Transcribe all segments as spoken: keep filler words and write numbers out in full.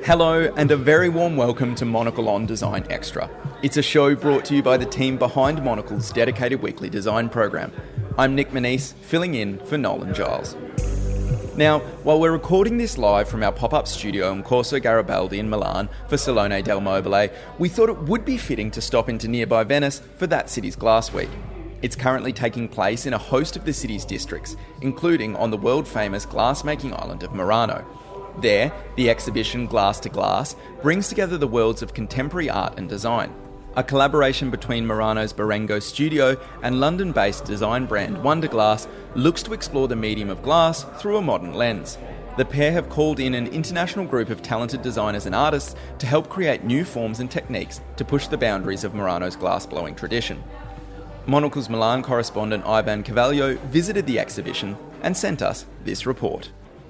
Hello and a very warm welcome to Monocle on Design Extra. It's a show brought to you by the team behind Monocle's dedicated weekly design program. I'm Nick Manise, filling in for Nolan Giles. Now, while we're recording this live from our pop-up studio in Corso Garibaldi in Milan for Salone del Mobile, we thought it would be fitting to stop into nearby Venice for that city's Glass Week. It's currently taking place in a host of the city's districts, including on the world-famous glass-making island of Murano. There, the exhibition Glass to Glass brings together the worlds of contemporary art and design. A collaboration between Murano's Barengo studio and London-based design brand Wonder Glass looks to explore the medium of glass through a modern lens. The pair have called in an international group of talented designers and artists to help create new forms and techniques to push the boundaries of Murano's glass-blowing tradition. Monocle's Milan correspondent Ivan Cavaglio visited the exhibition and sent us this report.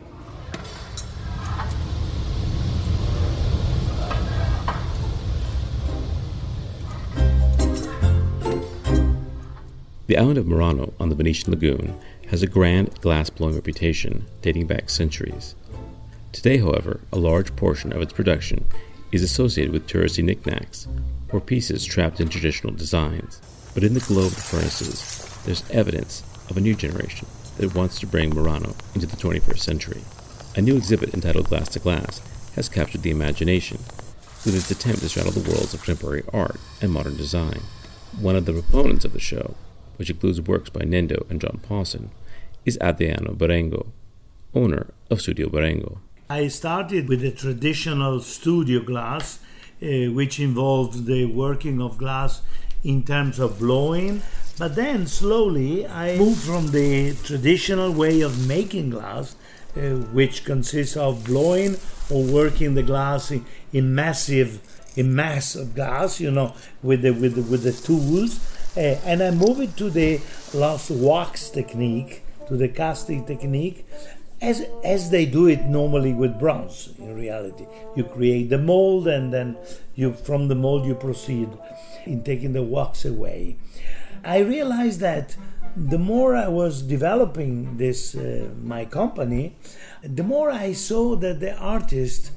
The island of Murano on the Venetian lagoon has a grand glass-blowing reputation dating back centuries. Today, however, a large portion of its production is associated with touristy knickknacks, or pieces trapped in traditional designs. But in the globe of furnaces, there's evidence of a new generation that wants to bring Murano into the twenty-first century. A new exhibit entitled Glass to Glass has captured the imagination with its attempt to straddle the worlds of contemporary art and modern design. One of the proponents of the show, which includes works by Nendo and John Pawson, is Adriano Barengo, owner of Studio Barengo. I started with the traditional studio glass, uh, which involved the working of glass in terms of blowing, but then slowly I moved from the traditional way of making glass, uh, which consists of blowing or working the glass in, in massive, in mass of glass, you know, with the with the, with the tools. Uh, and I move it to the lost wax technique, to the casting technique, as as they do it normally with bronze. In reality, you create the mold, and then you from the mold you proceed in taking the wax away. I realized that the more I was developing this uh, my company, the more I saw that the artists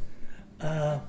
uh,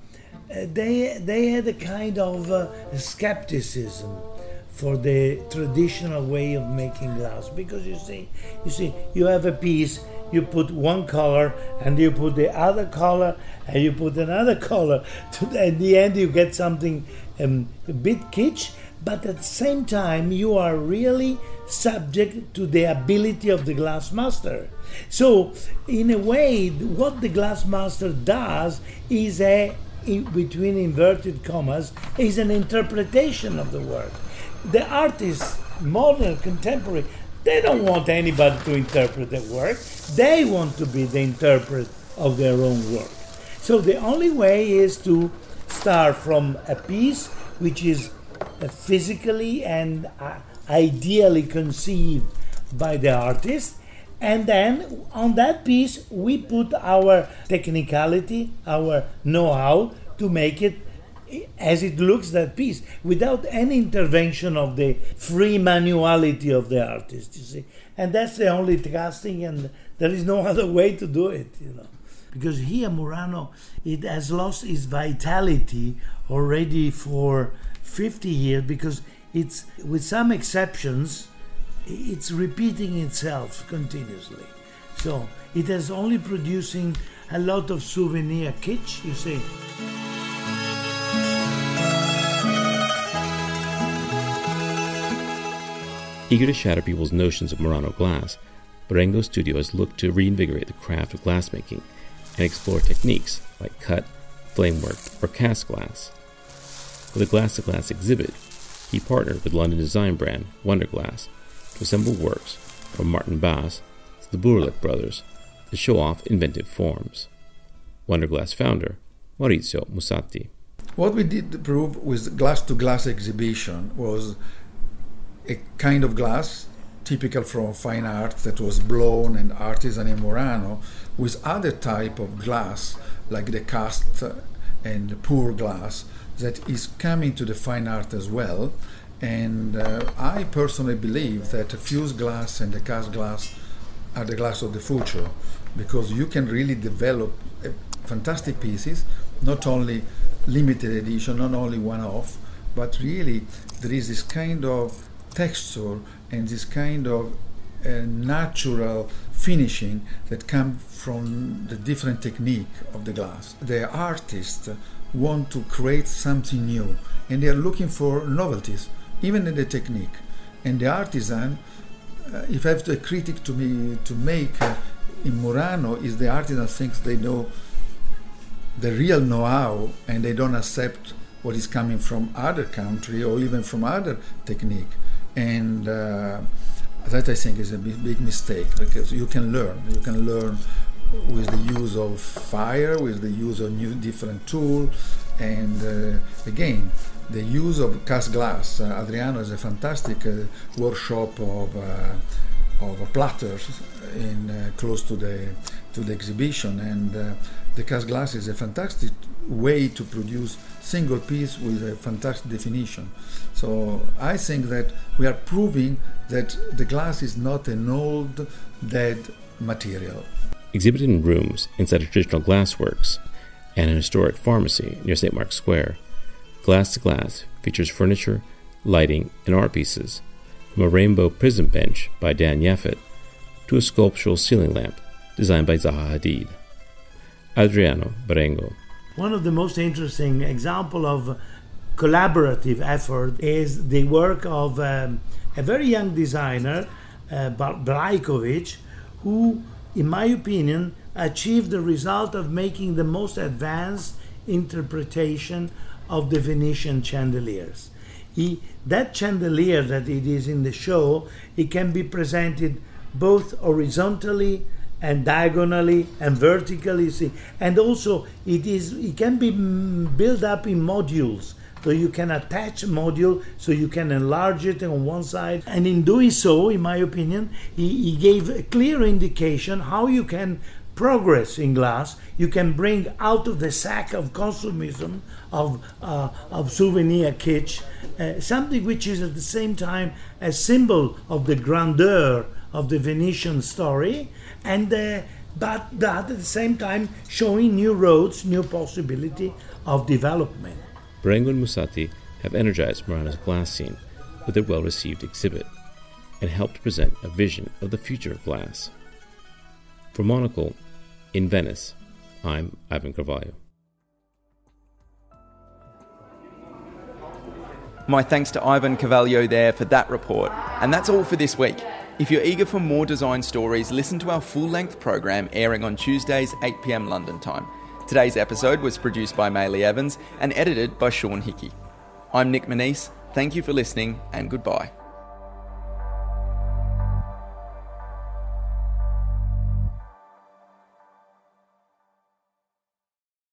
they they had a kind of uh, skepticism for the traditional way of making glass, because you see, you see, you have a piece, you put one color, and you put the other color, and you put another color. At the end, you get something um, a bit kitsch, but at the same time, you are really subject to the ability of the glass master. So, in a way, what the glass master does is a, in between inverted commas, is an interpretation of the work. The artists, modern, contemporary, they don't want anybody to interpret their work. They want to be the interpreter of their own work. So the only way is to start from a piece which is physically and ideally conceived by the artist, and then on that piece we put our technicality, our know-how to make it as it looks, that piece, without any intervention of the free manuality of the artist, you see. And that's the only casting, and there is no other way to do it, you know. Because here, Murano, it has lost its vitality already for fifty years, because it's, with some exceptions, it's repeating itself continuously. So it has only producing a lot of souvenir kitsch, you see. Eager to shatter people's notions of Murano glass, Barengo Studio has looked to reinvigorate the craft of glassmaking and explore techniques like cut, flamework, or cast glass. For the Glass to Glass exhibit, he partnered with London design brand Wonder Glass to assemble works from Martin Bass to the Burlick brothers to show off inventive forms. Wonder Glass founder Maurizio Musatti. What we did prove with Glass to Glass exhibition was a kind of glass typical from fine art that was blown and artisan in Murano, with other type of glass like the cast and the pour glass that is coming to the fine art as well. And uh, I personally believe that the fused glass and the cast glass are the glass of the future, because you can really develop uh, fantastic pieces not only limited edition, not only one-off, but really there is this kind of texture and this kind of uh, natural finishing that come from the different technique of the glass. The artists want to create something new, and they are looking for novelties, even in the technique. And the artisan, uh, if I have a critic to me to make uh, in Murano, is the artisan thinks they know the real know-how, and they don't accept what is coming from other country or even from other technique. And uh, that I think is a big, big mistake, because you can learn. You can learn with the use of fire, with the use of new different tool, and uh, again, the use of cast glass. Uh, Adriano has a fantastic uh, workshop of uh, of platters in uh, close to the to the exhibition, and uh, the cast glass is a fantastic way to produce single piece with a fantastic definition. So I think that we are proving that the glass is not an old, dead material. Exhibited in rooms inside a traditional glassworks and an historic pharmacy near Saint Mark's Square, Glass to Glass features furniture, lighting, and art pieces, from a rainbow prism bench by Dan Yafet to a sculptural ceiling lamp designed by Zaha Hadid. Adriano Berengo. One of the most interesting example of collaborative effort is the work of um, a very young designer, uh, Brajkovic, who, in my opinion, achieved the result of making the most advanced interpretation of the Venetian chandeliers. He, that chandelier that it is in the show, it can be presented both horizontally and diagonally and vertically, see, and also it is it can be built up in modules. So you can attach a module, so you can enlarge it on one side. And in doing so, in my opinion, he, he gave a clear indication how you can progress in glass. You can bring out of the sack of consumism, of, uh, of souvenir kitsch, uh, something which is at the same time a symbol of the grandeur of the Venetian story, and uh, but that at the same time showing new roads, new possibility of development. Berengo and Musatti have energized Murano's glass scene with their well-received exhibit and helped present a vision of the future of glass. For Monocle, in Venice, I'm Ivan Carvalho. My thanks to Ivan Carvalho there for that report. And that's all for this week. If you're eager for more design stories, listen to our full-length program airing on Tuesdays, eight p.m. London time. Today's episode was produced by Maylee Evans and edited by Sean Hickey. I'm Nick Manise. Thank you for listening, and goodbye.